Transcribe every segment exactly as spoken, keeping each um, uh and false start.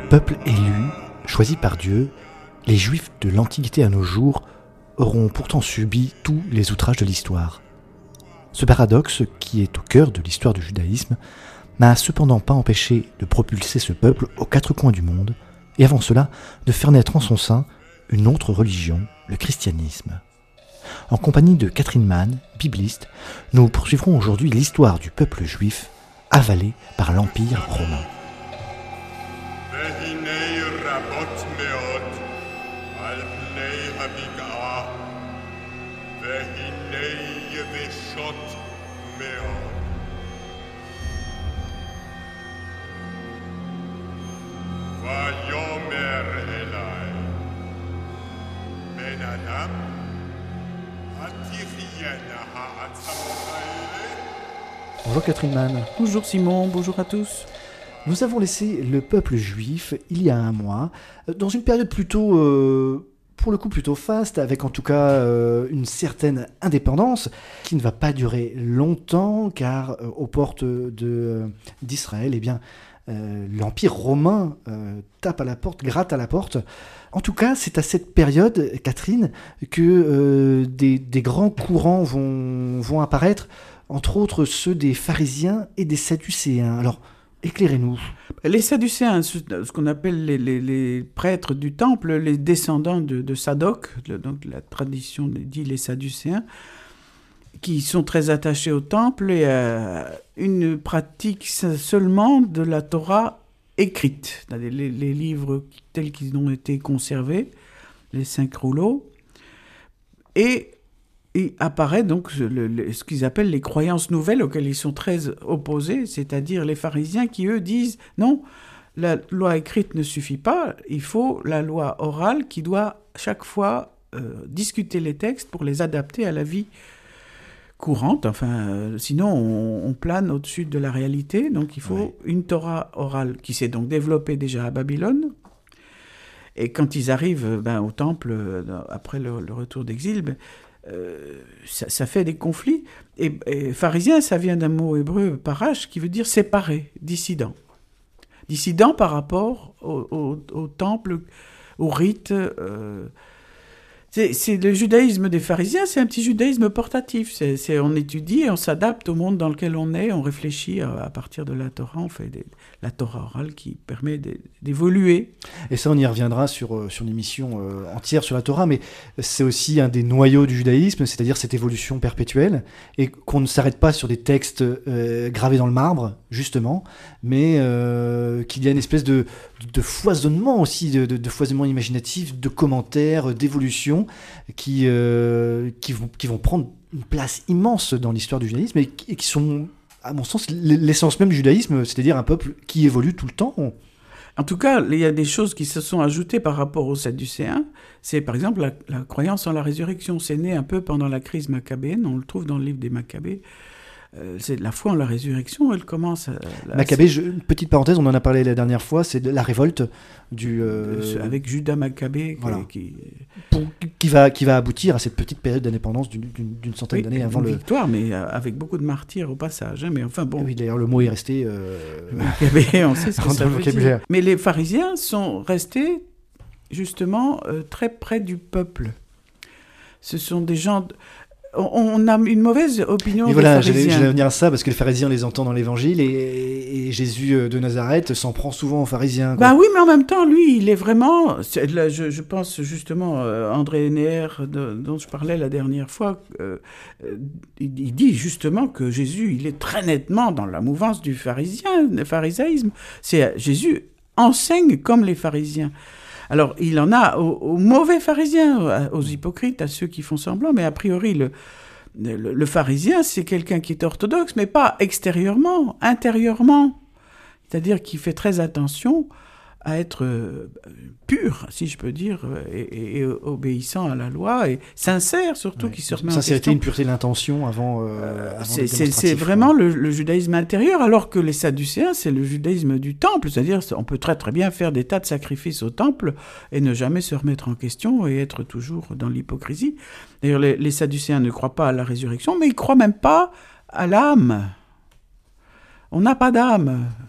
Peuple élu, choisi par Dieu, les Juifs de l'Antiquité à nos jours auront pourtant subi tous les outrages de l'histoire. Ce paradoxe, qui est au cœur de l'histoire du judaïsme, n'a cependant pas empêché de propulser ce peuple aux quatre coins du monde, et avant cela, de faire naître en son sein une autre religion, le christianisme. En compagnie de Catherine Mann, bibliste, nous poursuivrons aujourd'hui l'histoire du peuple juif avalé par l'Empire romain. Bonjour Catherine Mann. Bonjour Simon, bonjour à tous. Nous avons laissé le peuple juif il y a un mois, dans une période plutôt, euh, pour le coup plutôt faste, avec en tout cas euh, une certaine indépendance qui ne va pas durer longtemps, car euh, aux portes de, euh, d'Israël, eh bien, euh, l'Empire romain euh, tape à la porte, gratte à la porte. En tout cas, c'est à cette période, Catherine, que euh, des, des grands courants vont, vont apparaître, entre autres ceux des pharisiens et des sadducéens. Alors, éclairez-nous. Les sadducéens, ce qu'on appelle les, les, les prêtres du temple, les descendants de, de Sadoc, donc la tradition dit les sadducéens, qui sont très attachés au temple et à une pratique seulement de la Torah écrite, les, les livres tels qu'ils ont été conservés, les cinq rouleaux, et il apparaît donc le, le, ce qu'ils appellent les croyances nouvelles auxquelles ils sont très opposés, c'est-à-dire les pharisiens qui, eux, disent « Non, la loi écrite ne suffit pas, il faut la loi orale qui doit chaque fois euh, discuter les textes pour les adapter à la vie courante, enfin, euh, sinon on, on plane au-dessus de la réalité, donc il faut oui. une Torah orale qui s'est donc développée déjà à Babylone. Et quand ils arrivent ben, au temple, euh, après le, le retour d'exil, ben, Euh, ça, ça fait des conflits. Et, et pharisien, ça vient d'un mot hébreu, parash, qui veut dire séparé, dissident. Dissident par rapport au, au, au temple, au rite. Euh, c'est, c'est le judaïsme des pharisiens, c'est un petit judaïsme portatif. C'est, c'est, on étudie et on s'adapte au monde dans lequel on est, on réfléchit à, à partir de la Torah, on fait des, la Torah orale qui permet de, d'évoluer. Et ça, on y reviendra sur, sur une émission euh, entière sur la Torah, mais c'est aussi un des noyaux du judaïsme, c'est-à-dire cette évolution perpétuelle, et qu'on ne s'arrête pas sur des textes euh, gravés dans le marbre, justement, mais euh, qu'il y a une espèce de, de foisonnement aussi, de, de, de foisonnement imaginatif, de commentaires, d'évolution, qui, euh, qui, vont, qui vont prendre une place immense dans l'histoire du judaïsme, et qui, et qui sont, à mon sens, l'essence même du judaïsme, c'est-à-dire un peuple qui évolue tout le temps. En tout cas, il y a des choses qui se sont ajoutées par rapport aux Sadducéens. C'est par exemple la, la croyance en la résurrection. C'est né un peu pendant la crise maccabéenne, on le trouve dans le livre des Maccabées. Euh, c'est la foi en la résurrection, elle commence... À, à, Maccabée, je, une petite parenthèse, on en a parlé la dernière fois, c'est de la révolte du... Euh, avec Judas Maccabée, voilà. qui, Pour, qui, va, qui va aboutir à cette petite période d'indépendance d'une, d'une, d'une centaine oui, d'années avant le... victoire, mais avec beaucoup de martyrs au passage. Hein, mais enfin bon... Oui, d'ailleurs, le mot est resté... Euh... Maccabée, on sait ce que ça veut vocabulaire. dire. Mais les pharisiens sont restés, justement, euh, très près du peuple. Ce sont des gens... On a une mauvaise opinion et des voilà, pharisiens. J'allais, j'allais venir à ça, parce que les pharisiens, on les entend dans l'évangile, et, et Jésus de Nazareth s'en prend souvent aux pharisiens. Bah oui, mais en même temps, lui, il est vraiment... C'est, là, je, je pense justement, euh, André Neher, de, dont je parlais la dernière fois, euh, euh, il, il dit justement que Jésus, il est très nettement dans la mouvance du pharisien, du pharisaïsme. C'est, Jésus enseigne comme les pharisiens. Alors, il en a aux, aux mauvais pharisiens, aux hypocrites, à ceux qui font semblant, mais a priori, le, le, le pharisien, c'est quelqu'un qui est orthodoxe, mais pas extérieurement, intérieurement. C'est-à-dire qu'il fait très attention à être euh, pur, si je peux dire, et, et, et obéissant à la loi, et sincère surtout, ouais, qui se remet en question. Sincérité, une pureté de l'intention avant, euh, avant c'est, c'est, c'est vraiment le, le judaïsme intérieur, alors que les sadducéens, c'est le judaïsme du temple, c'est-à-dire on peut très très bien faire des tas de sacrifices au temple et ne jamais se remettre en question et être toujours dans l'hypocrisie. D'ailleurs, les, les sadducéens ne croient pas à la résurrection, mais ils ne croient même pas à l'âme. On n'a pas d'âme.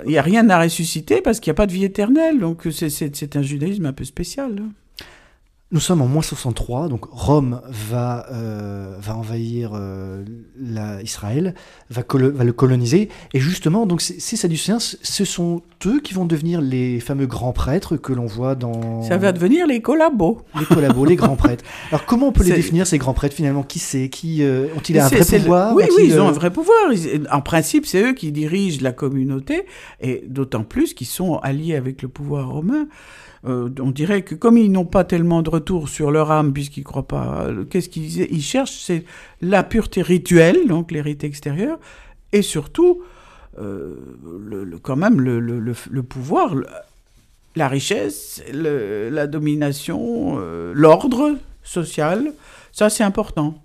il n'y a rien à ressusciter parce qu'il n'y a pas de vie éternelle. Donc c'est, c'est, c'est un judaïsme un peu spécial. Nous sommes en moins soixante-trois, donc Rome va, euh, va envahir euh, la, Israël, va, colo- va le coloniser, et justement, donc ces, ces Sadducéens, ce sont eux qui vont devenir les fameux grands prêtres que l'on voit dans... Ça va devenir les collabos. Les collabos, les grands prêtres. Alors comment on peut les c'est... définir, ces grands prêtres, finalement? Qui c'est? Qui, euh, ont-ils un c'est, vrai c'est pouvoir? le... Oui, ont-ils, oui, ils ont euh... un vrai pouvoir. Ils... En principe, c'est eux qui dirigent la communauté, et d'autant plus qu'ils sont alliés avec le pouvoir romain. Euh, on dirait que comme ils n'ont pas tellement de retour sur leur âme, puisqu'ils ne croient pas, qu'est-ce qu'ils ils cherchent? C'est la pureté rituelle, donc les rites extérieurs, et surtout, euh, le, le, quand même, le, le, le, le pouvoir, le, la richesse, le, la domination, euh, l'ordre social, ça c'est important.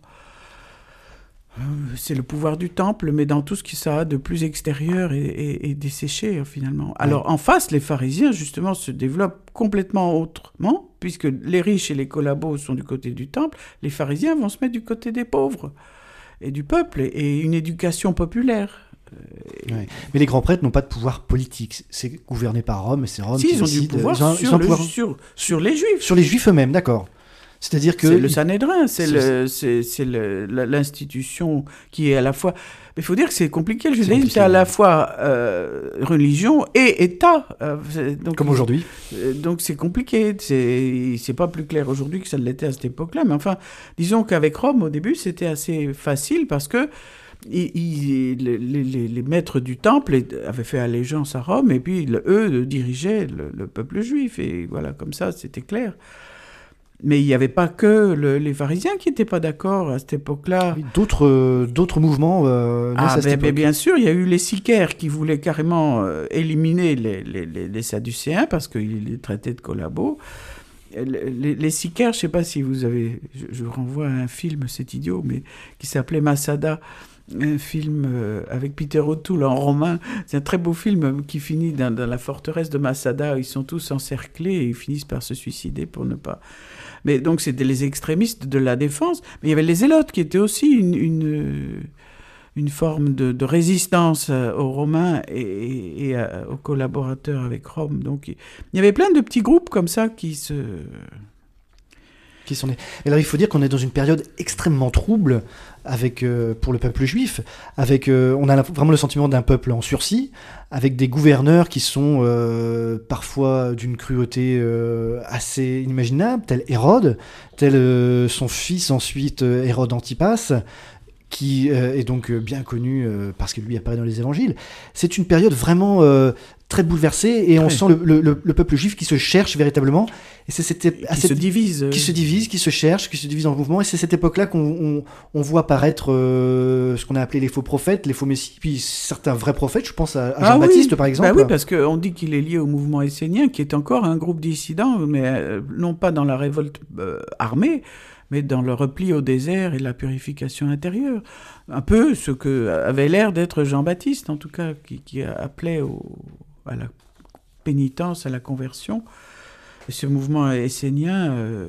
C'est le pouvoir du temple, mais dans tout ce que ça a de plus extérieur et, et, et desséché, finalement. Alors, ouais. En face, les pharisiens, justement, se développent complètement autrement, puisque les riches et les collabos sont du côté du temple, les pharisiens vont se mettre du côté des pauvres et du peuple, et, et une éducation populaire. Et... Ouais. Mais les grands prêtres n'ont pas de pouvoir politique. C'est gouverné par Rome, et c'est Rome si, qui ils ont décide. du pouvoir, ils ont, sur, ils ont le, pouvoir... Sur, sur les Juifs. Sur les Juifs eux-mêmes, d'accord. C'est-à-dire que... C'est le Sanhédrin, c'est, c'est, le, c'est, c'est le, l'institution qui est à la fois... Il faut dire que c'est compliqué, le judaïsme, c'est, compliqué, c'est à la fois euh, religion et État. Euh, donc, Comme aujourd'hui. Euh, donc c'est compliqué, c'est, c'est pas plus clair aujourd'hui que ça l'était à cette époque-là. Mais enfin, disons qu'avec Rome, au début, c'était assez facile parce que il, il, les, les, les maîtres du temple avaient fait allégeance à Rome et puis eux dirigeaient le, le peuple juif. Et voilà, comme ça, c'était clair. Mais il n'y avait pas que le, les pharisiens qui n'étaient pas d'accord à cette époque-là. Oui, d'autres, euh, d'autres mouvements euh, ah, à cette ben, époque. Ben, bien sûr, il y a eu les sicaires qui voulaient carrément euh, éliminer les, les, les, les Sadducéens parce qu'ils les traitaient de collabos. Les, les, les sicaires, je ne sais pas si vous avez... Je, je renvoie à un film, c'est idiot, mais qui s'appelait Masada. Un film euh, avec Peter O'Toole en romain. C'est un très beau film qui finit dans, dans la forteresse de Masada. Ils sont tous encerclés et ils finissent par se suicider pour ne pas... Mais donc, c'était les extrémistes de la défense. Mais il y avait les zélotes qui étaient aussi une, une, une forme de, de résistance aux Romains et, et, et à, aux collaborateurs avec Rome. Donc, il y avait plein de petits groupes comme ça qui se... Qui sont nés. Et alors, il faut dire qu'on est dans une période extrêmement trouble avec, euh, pour le peuple juif. Avec, euh, on a la, vraiment le sentiment d'un peuple en sursis, avec des gouverneurs qui sont euh, parfois d'une cruauté euh, assez inimaginable, tel Hérode, tel euh, son fils ensuite, euh, Hérode Antipas, qui euh, est donc bien connu euh, parce que lui apparaît dans les évangiles. C'est une période vraiment euh, très bouleversée et on ouais. sent le, le, le peuple juif qui se cherche véritablement. Et c'est cette, qui cette, se divise. Qui se divise, qui se cherche, qui se divise en mouvement. Et c'est cette époque-là qu'on on, on voit apparaître euh, ce qu'on a appelé les faux prophètes, les faux messies, puis certains vrais prophètes. Je pense à, à Jean-Baptiste, ah oui. par exemple. Bah oui, parce qu'on dit qu'il est lié au mouvement essénien, qui est encore un groupe dissident, mais euh, non pas dans la révolte euh, armée, mais dans le repli au désert et la purification intérieure. Un peu ce que avait l'air d'être Jean-Baptiste, en tout cas, qui, qui appelait au, à la pénitence, à la conversion. Et ce mouvement essénien, euh,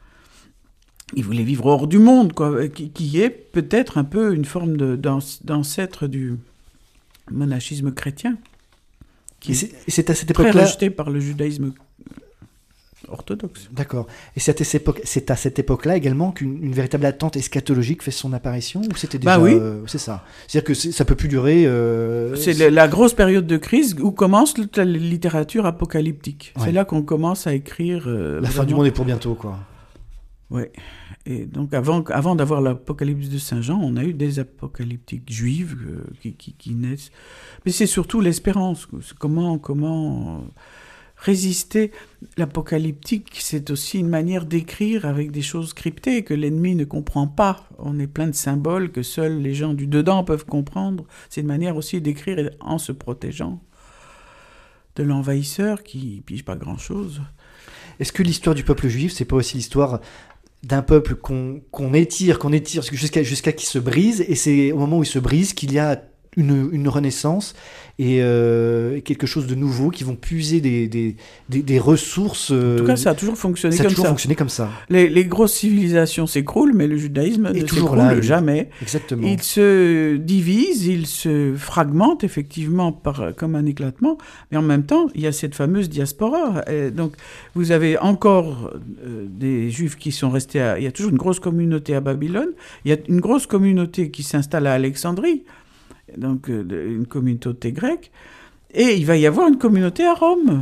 il voulait vivre hors du monde, quoi, qui, qui est peut-être un peu une forme de, d'ancêtre du monachisme chrétien, qui et c'est, et c'est à cette très époque-là... rejeté par le judaïsme orthodoxe. D'accord. Et c'est à cette, époque, c'est à cette époque-là également qu'une une véritable attente eschatologique fait son apparition, ou c'était déjà... Bah oui. Euh, c'est ça. C'est-à-dire que c'est, ça peut plus durer... Euh, c'est, c'est... la grosse période de crise où commence la littérature apocalyptique. Ouais. C'est là qu'on commence à écrire... Euh, la vraiment... fin du monde est pour bientôt, quoi. Oui. Et donc, avant, avant d'avoir l'apocalypse de Saint Jean, on a eu des apocalyptiques juives euh, qui, qui, qui naissent. Mais c'est surtout l'espérance. Comment... comment résister. L'apocalyptique, c'est aussi une manière d'écrire avec des choses cryptées que l'ennemi ne comprend pas. On est plein de symboles que seuls les gens du dedans peuvent comprendre. C'est une manière aussi d'écrire en se protégeant de l'envahisseur qui pige pas grand-chose. Est-ce que l'histoire du peuple juif, c'est pas aussi l'histoire d'un peuple qu'on, qu'on étire, qu'on étire jusqu'à, jusqu'à qu'il se brise, et c'est au moment où il se brise qu'il y a une, une renaissance et euh, quelque chose de nouveau, qui vont puiser des, des, des, des ressources. Euh, en tout cas, ça a toujours fonctionné ça a comme toujours ça. fonctionné comme ça. Les, les grosses civilisations s'écroulent, mais le judaïsme Et ne toujours s'écroule là, jamais. Exactement. Il se divise, il se fragmente effectivement par, comme un éclatement, mais en même temps, il y a cette fameuse diaspora. Et donc, vous avez encore euh, des Juifs qui sont restés à... Il y a toujours une grosse communauté à Babylone, il y a une grosse communauté qui s'installe à Alexandrie, donc euh, une communauté grecque, et il va y avoir une communauté à Rome.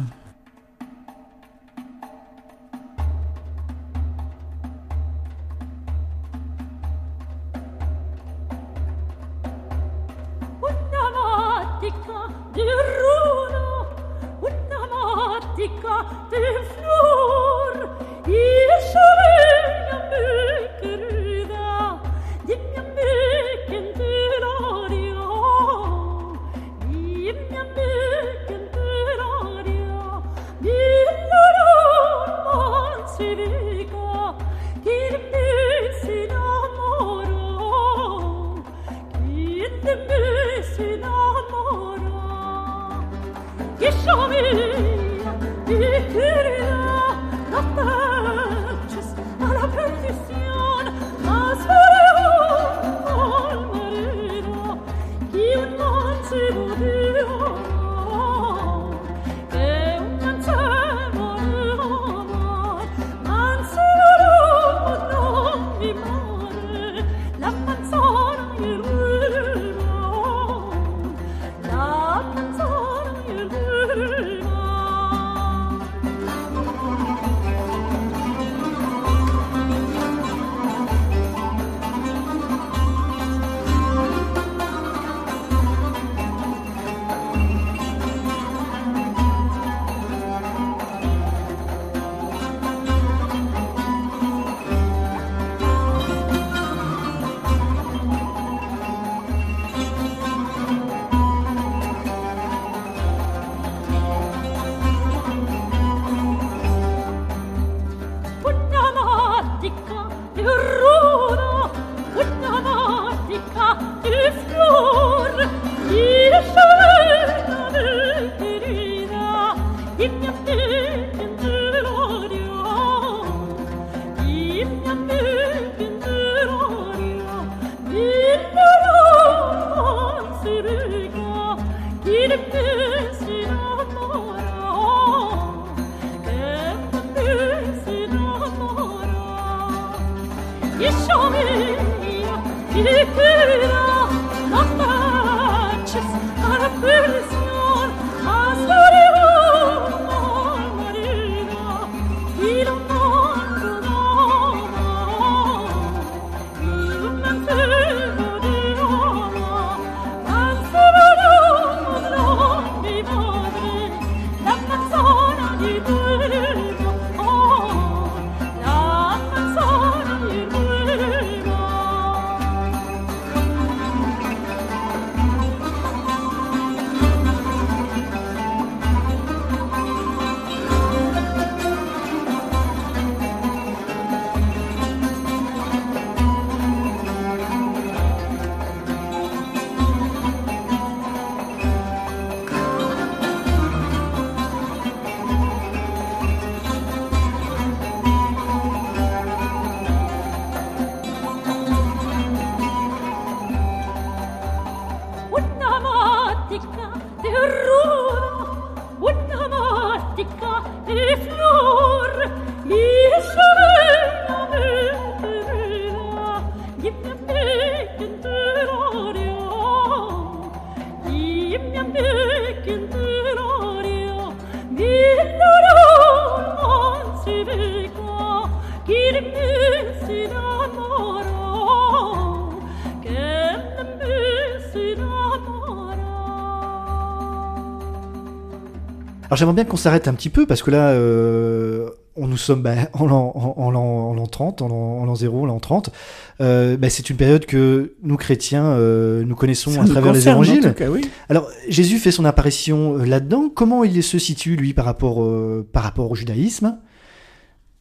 Alors j'aimerais bien qu'on s'arrête un petit peu, parce que là, euh, on nous sommes bah, en, l'an, en, en, l'an, en l'an trente, en l'an, en l'an zéro, en l'an trente. Euh, bah, c'est une période que nous, chrétiens, euh, nous connaissons Ça à travers les évangiles. En tout cas, oui. Alors, Jésus fait son apparition euh, là-dedans. Comment il se situe, lui, par rapport, euh, par rapport au judaïsme ?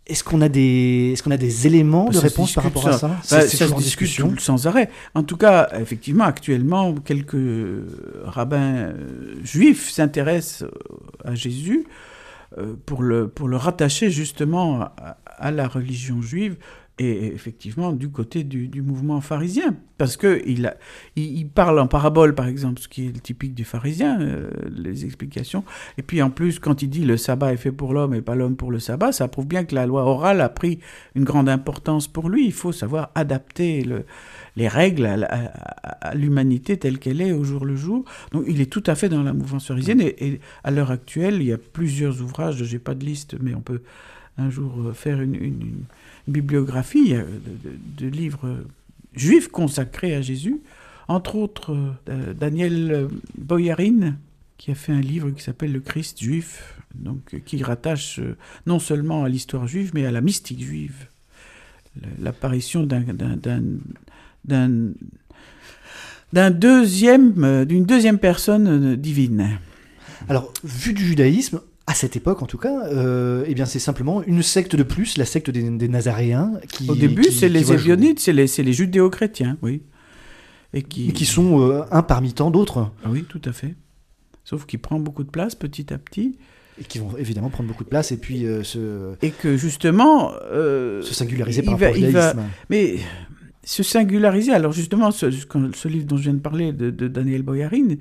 Est-ce qu'on a des, est-ce qu'on a des éléments de Ça se réponse par discute, rapport à ça. ça? Bah, C'est- c'est ça se toujours en discute discussion. tout- sans arrêt. En tout cas, effectivement, actuellement, quelques rabbins euh, juifs s'intéressent à Jésus euh, pour le, pour le rattacher justement à, à la religion juive et effectivement du côté du, du mouvement pharisien. Parce qu'il a, il, il parle en parabole, par exemple, ce qui est le typique des pharisiens, euh, les explications. Et puis en plus, quand il dit le sabbat est fait pour l'homme et pas l'homme pour le sabbat, ça prouve bien que la loi orale a pris une grande importance pour lui. Il faut savoir adapter le, les règles à, à, à l'humanité telle qu'elle est au jour le jour. Donc il est tout à fait dans la mouvance pharisienne. Et, et à l'heure actuelle, il y a plusieurs ouvrages, je n'ai pas de liste, mais on peut un jour faire une, une, une bibliographie de, de, de livres juifs consacrés à Jésus, entre autres euh, Daniel Boyarin, qui a fait un livre qui s'appelle Le Christ juif, donc, qui rattache euh, non seulement à l'histoire juive, mais à la mystique juive. L'apparition d'un, d'un, d'un, d'un, d'un deuxième, euh, d'une deuxième personne divine. Alors, vu du judaïsme, à cette époque en tout cas, euh, eh bien c'est simplement une secte de plus, la secte des, des Nazaréens. Qui, Au début, qui, c'est qui les Ébionites, c'est les, c'est les judéo-chrétiens, oui. Et qui, et qui sont euh, un parmi tant d'autres. Ah oui, tout à fait. Sauf qu'il prend beaucoup de place petit à petit. Et qui vont évidemment prendre beaucoup de place et puis euh, se... Et que justement... Euh, se singulariser par va, rapport au judaïsme. Va, mais se singulariser, alors justement, ce, ce livre dont je viens de parler, de, de Daniel Boyarin,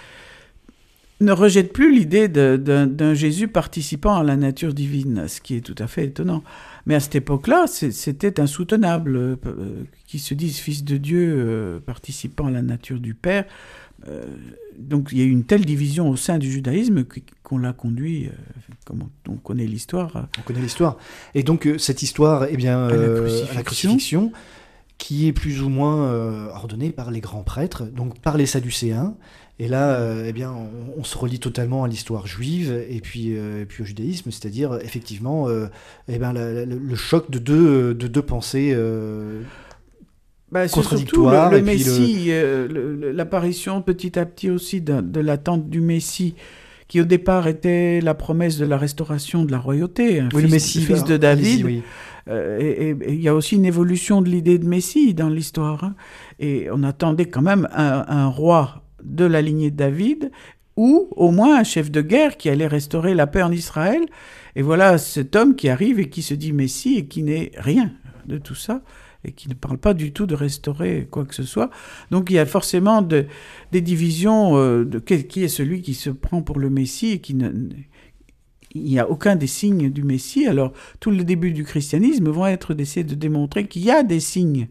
ne rejette plus l'idée de, de, d'un Jésus participant à la nature divine, ce qui est tout à fait étonnant. Mais à cette époque-là, c'est, c'était insoutenable, euh, qui se disent fils de Dieu, euh, participant à la nature du Père. Euh, donc il y a eu une telle division au sein du judaïsme qu'on l'a conduit, euh, comme on, on connaît l'histoire. On connaît l'histoire. Et donc euh, cette histoire, eh bien, à, la euh, crucifixion. à la crucifixion, qui est plus ou moins euh, ordonnée par les grands prêtres, donc par les Sadducéens. Et là, euh, eh bien, on, on se relie totalement à l'histoire juive et puis, euh, et puis au judaïsme, c'est-à-dire effectivement, euh, eh ben, la, la, le choc de deux, de deux pensées euh, bah, contradictoires. Le, le et Messie, puis le... euh, le, l'apparition petit à petit aussi de, de l'attente du Messie, qui au départ était la promesse de la restauration de la royauté, un oui, fils, le Messie, fils bah, de David. oui. Euh, et il y a aussi une évolution de l'idée de Messie dans l'histoire. Hein. Et on attendait quand même un, un roi de la lignée de David, ou au moins un chef de guerre qui allait restaurer la paix en Israël. Et voilà cet homme qui arrive et qui se dit Messie et qui n'est rien de tout ça, et qui ne parle pas du tout de restaurer quoi que ce soit. Donc il y a forcément de, des divisions, euh, de qui est celui qui se prend pour le Messie et qui ne... Il n'y a aucun des signes du Messie. Alors, tout le début du christianisme vont être d'essayer de démontrer qu'il y a des signes.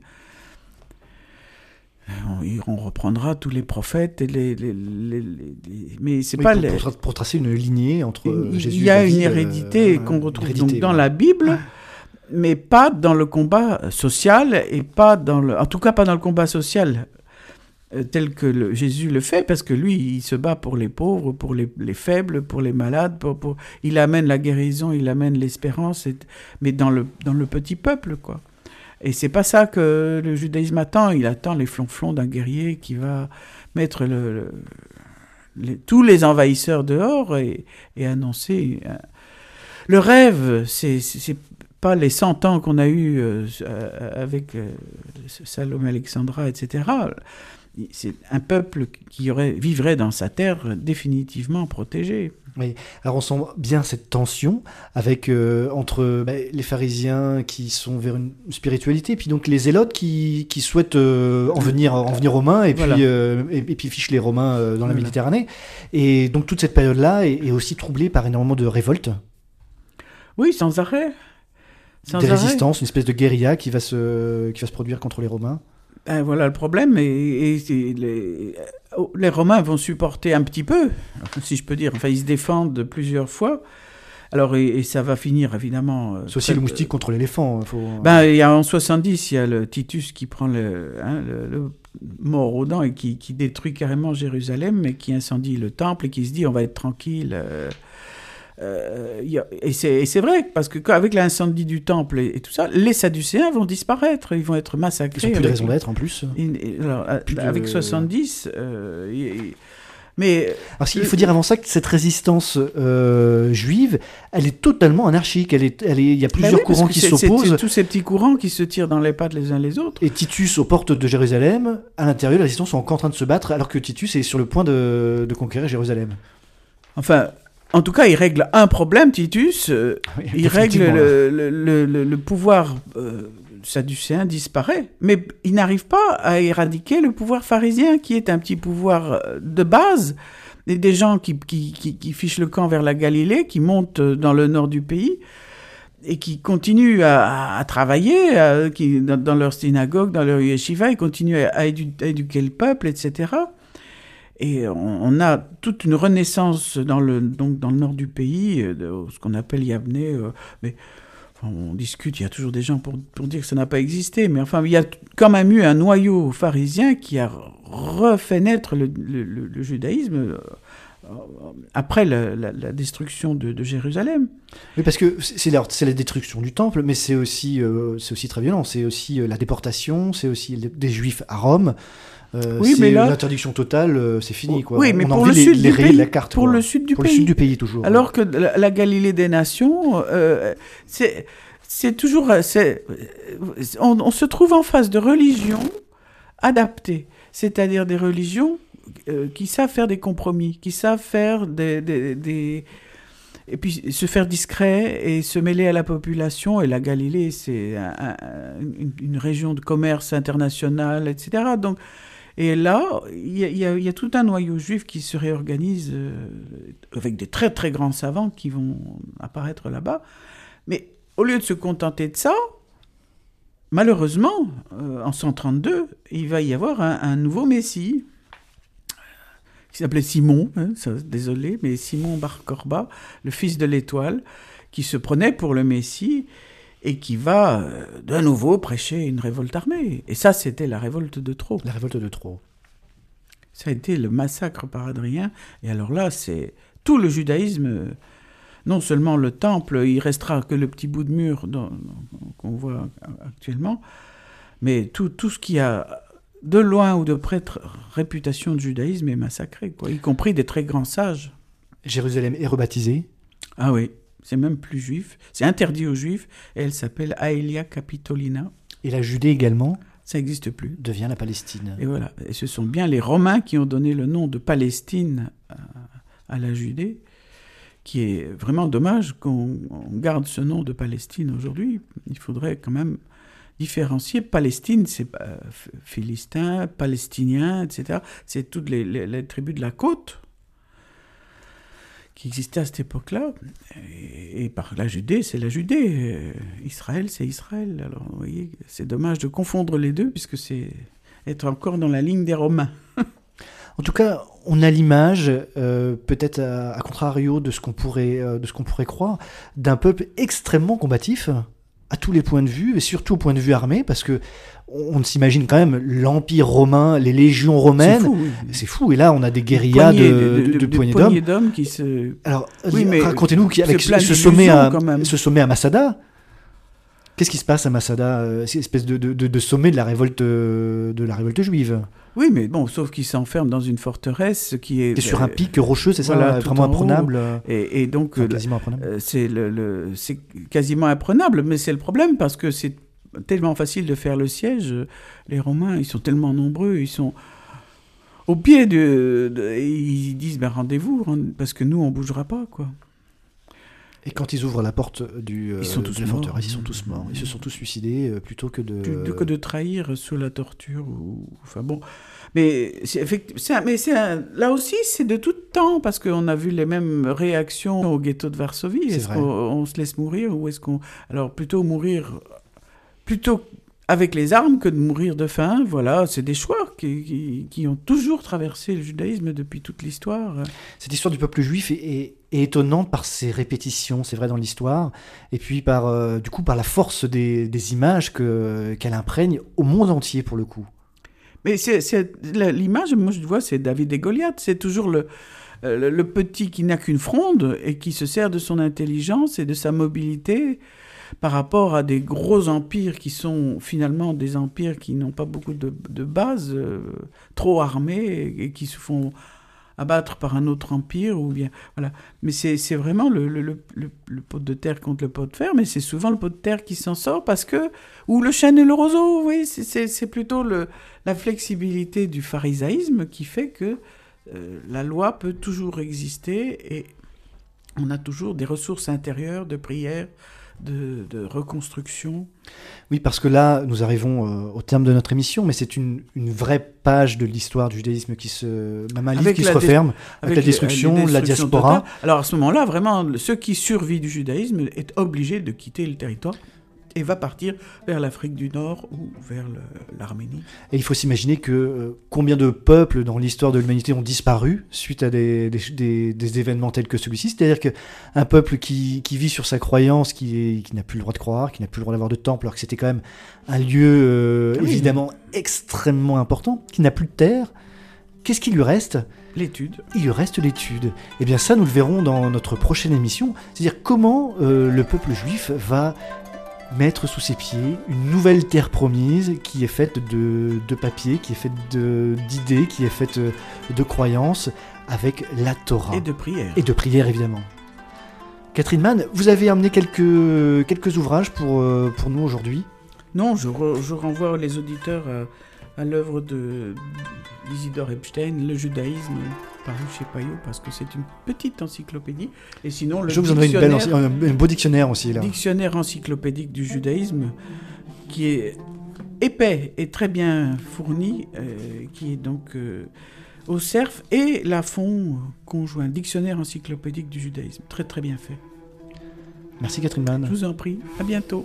On reprendra tous les prophètes, et les, les, les, les, mais c'est oui, pas pour, les... pour, pour tracer une lignée entre il, Jésus il y a et David, une hérédité euh, qu'on retrouve hérédité, donc dans ouais. la Bible, mais pas dans le combat social et pas dans le, en tout cas pas dans le combat social euh, tel que le, Jésus le fait, parce que lui il se bat pour les pauvres, pour les, les faibles, pour les malades, pour, pour... il amène la guérison, il amène l'espérance, et... mais dans le dans le petit peuple quoi. Et c'est pas ça que le judaïsme attend. Il attend les flonflons d'un guerrier qui va mettre le, le, les, tous les envahisseurs dehors et, et annoncer. Euh, le rêve, c'est, c'est pas les cent ans qu'on a eus euh, avec euh, Salomé Alexandra, et cetera. C'est un peuple qui aurait, vivrait dans sa terre définitivement protégé. Oui. Alors on sent bien cette tension avec euh, entre bah, les pharisiens qui sont vers une spiritualité, puis donc les zélotes qui, qui souhaitent euh, en venir en venir aux Romains et puis voilà. euh, et, et puis fichent les Romains euh, dans voilà. la Méditerranée. Et donc toute cette période-là est, est aussi troublée par énormément de révoltes. Oui, sans arrêt. Sans des arrêt. résistances, une espèce de guérilla qui va se qui va se produire contre les Romains. Ben voilà le problème, et, et, et les, les Romains vont supporter un petit peu, si je peux dire. Enfin, ils se défendent plusieurs fois. Alors, et, et ça va finir, évidemment... C'est aussi euh, le moustique euh, contre l'éléphant. Faut... Ben, il y a en soixante-dix, il y a le Titus qui prend le, hein, le, le mort aux dents et qui, qui détruit carrément Jérusalem, et qui incendie le temple, et qui se dit, on va être tranquille... Euh, Euh, y a, et, c'est, et c'est vrai, parce qu'avec l'incendie du temple et, et tout ça, les Sadducéens vont disparaître, ils vont être massacrés. Ils n'ont plus de raison d'être en plus. Et, et, alors, avec de... soixante-dix, euh, y, y, Mais alors, il faut dire avant ça que cette résistance euh, juive, elle est totalement anarchique. Elle est, elle est, il y a plusieurs ben oui, courants qui c'est, s'opposent. C'est, c'est tous ces petits courants qui se tirent dans les pattes les uns les autres. Et Titus, aux portes de Jérusalem, à l'intérieur, la résistance sont encore en train de se battre, alors que Titus est sur le point de, de conquérir Jérusalem. Enfin, en tout cas, il règle un problème, Titus. Euh, Oui, il règle le, le, le, le, le pouvoir euh, sadducéen disparaît, mais il n'arrive pas à éradiquer le pouvoir pharisien, qui est un petit pouvoir de base. Et des gens qui, qui, qui, qui fichent le camp vers la Galilée, qui montent dans le nord du pays, et qui continuent à, à travailler à, qui, dans, dans leur synagogue, dans leur yeshiva, ils continuent à, à, édu- à éduquer le peuple, et cetera. Et on, on a toute une renaissance dans le, donc dans le nord du pays, de, ce qu'on appelle Yavne. Euh, mais enfin, on discute, il y a toujours des gens pour, pour dire que ça n'a pas existé, mais enfin, il y a quand même eu un noyau pharisien qui a refait naître le, le, le, le judaïsme euh, après la, la, la destruction de, de Jérusalem. Oui, parce que c'est la, c'est la destruction du temple, mais c'est aussi, euh, c'est aussi très violent. C'est aussi euh, la déportation, c'est aussi des Juifs à Rome. Euh, oui, c'est mais là, l'interdiction totale, euh, c'est fini, quoi. Oui, mais on a pour envie le de sud les, les du rayer pays, de la carte. pour quoi. le sud du pour pays. le sud du pays toujours. Alors ouais. que la, la Galilée des nations, euh, c'est, c'est toujours, c'est, on, on se trouve en face de religions adaptées, c'est-à-dire des religions euh, qui savent faire des compromis, qui savent faire des, des, des et puis se faire discret et se mêler à la population. Et la Galilée, c'est un, un, une, une région de commerce international, et cetera. Donc, et là, il y, y, y a tout un noyau juif qui se réorganise euh, avec des très très grands savants qui vont apparaître là-bas. Mais au lieu de se contenter de ça, malheureusement, euh, en cent trente-deux, il va y avoir un, un nouveau Messie, qui s'appelait Simon, hein, ça, désolé, mais Simon Bar Korba, le fils de l'étoile, qui se prenait pour le Messie et qui va euh, de nouveau prêcher une révolte armée. Et ça, c'était la révolte de Trô. La révolte de Trô. Ça a été le massacre par Adrien. Et alors là, c'est tout le judaïsme, non seulement le temple, il restera que le petit bout de mur dans, qu'on voit actuellement, mais tout, tout ce qui a de loin ou de près réputation de judaïsme est massacré, quoi, y compris des très grands sages. Jérusalem est rebaptisée. Ah oui, c'est même plus juif, c'est interdit aux juifs, et elle s'appelle Aelia Capitolina. Et la Judée également. Ça n'existe plus. Devient la Palestine. Et voilà, et ce sont bien les Romains qui ont donné le nom de Palestine à, à la Judée, qui est vraiment dommage qu'on garde ce nom de Palestine aujourd'hui. Il faudrait quand même différencier. Palestine, c'est euh, Philistin, Palestinien, et cetera. C'est toutes les, les, les tribus de la côte qui existaient à cette époque-là. Et, et par la Judée, c'est la Judée. Euh, Israël, c'est Israël. Alors, vous voyez, c'est dommage de confondre les deux, puisque c'est être encore dans la ligne des Romains. En tout cas, on a l'image, euh, peut-être à, à contrario de ce qu'on pourrait, euh, de ce qu'on pourrait croire, d'un peuple extrêmement combatif, à tous les points de vue, et surtout au point de vue armé, parce que on, on s'imagine quand même l'Empire romain, les légions romaines. C'est fou, oui. C'est fou. Et là, on a des guérillas de, de, de, de, de poignées d'hommes. d'hommes qui se... Alors, oui, mais racontez-nous avec ce, ce, sommet à, ce sommet à Masada. Qu'est-ce qui se passe à Masada, euh, cette espèce de, de, de, de sommet de la révolte, de la révolte juive? Oui, mais bon, sauf qu'ils s'enferment dans une forteresse qui est... Et sur un pic rocheux, c'est voilà, ça, vraiment imprenable. Et, et donc, enfin, quasiment imprenable. Euh, c'est, le, le, c'est quasiment imprenable, mais c'est le problème parce que c'est tellement facile de faire le siège. Les Romains, ils sont tellement nombreux, ils sont au pied de... de ils disent, ben, rendez-vous, parce que nous, on ne bougera pas, quoi. Et quand ils ouvrent la porte du, ils sont tous de la morts. forteresse, ils sont tous morts. Ils se sont tous suicidés euh, plutôt que de... Plutôt que de trahir sous la torture. Ou... Enfin bon. Mais, c'est, c'est un, mais c'est un, là aussi, c'est de tout temps, parce qu'on a vu les mêmes réactions au ghetto de Varsovie. C'est est-ce vrai. qu'on on se laisse mourir ou est-ce qu'on... Alors plutôt mourir... Plutôt avec les armes que de mourir de faim, voilà, c'est des choix qui, qui, qui ont toujours traversé le judaïsme depuis toute l'histoire. Cette histoire du peuple juif est, est, est étonnante par ses répétitions, c'est vrai dans l'histoire, et puis par, euh, du coup, par la force des, des images que, qu'elle imprègne au monde entier, pour le coup. Mais c'est, c'est, l'image, moi je vois, c'est David et Goliath, c'est toujours le, le, le petit qui n'a qu'une fronde et qui se sert de son intelligence et de sa mobilité par rapport à des gros empires qui sont finalement des empires qui n'ont pas beaucoup de, de base, euh, trop armés et, et qui se font abattre par un autre empire, ou bien, voilà. Mais c'est, c'est vraiment le, le, le, le, le pot de terre contre le pot de fer, mais c'est souvent le pot de terre qui s'en sort parce que, ou le chêne et le roseau, oui, c'est, c'est, c'est plutôt le, la flexibilité du pharisaïsme qui fait que euh, la loi peut toujours exister et on a toujours des ressources intérieures de prière, De, de reconstruction. Oui, parce que là, nous arrivons euh, au terme de notre émission, mais c'est une, une vraie page de l'histoire du judaïsme qui se, même un livre qui se referme, dé- avec, avec la destruction, les, les la diaspora. Totale. Alors à ce moment-là, vraiment, ceux qui survivent du judaïsme est obligé de quitter le territoire et va partir vers l'Afrique du Nord ou vers le, l'Arménie. Et il faut s'imaginer que euh, combien de peuples dans l'histoire de l'humanité ont disparu suite à des, des, des, des événements tels que celui-ci. C'est-à-dire qu'un peuple qui, qui vit sur sa croyance, qui, est, qui n'a plus le droit de croire, qui n'a plus le droit d'avoir de temple, alors que c'était quand même un lieu euh, oui, évidemment oui. extrêmement important, qui n'a plus de terre, qu'est-ce qui lui reste ? L'étude. Il lui reste l'étude. Et bien ça, nous le verrons dans notre prochaine émission. C'est-à-dire comment euh, le peuple juif va mettre sous ses pieds une nouvelle terre promise qui est faite de, de papier, qui est faite de, d'idées, qui est faite de croyances, avec la Torah. Et de prière. Et de prière, évidemment. Catherine Mann, vous avez amené quelques, quelques ouvrages pour, pour nous aujourd'hui ? Non, je, re, je renvoie les auditeurs à, à l'œuvre de, d'Isidore Epstein, Le judaïsme, paru chez Payot, parce que c'est une petite encyclopédie. Et sinon, le je vous en ai une belle, un, un beau dictionnaire aussi là. Dictionnaire encyclopédique du judaïsme, qui est épais et très bien fourni, euh, qui est donc euh, au Cerf, et Lafon conjoint, dictionnaire encyclopédique du judaïsme, très très bien fait. Merci Catherine Mann. Je vous en prie, à bientôt.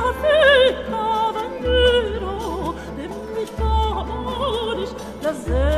Prazer.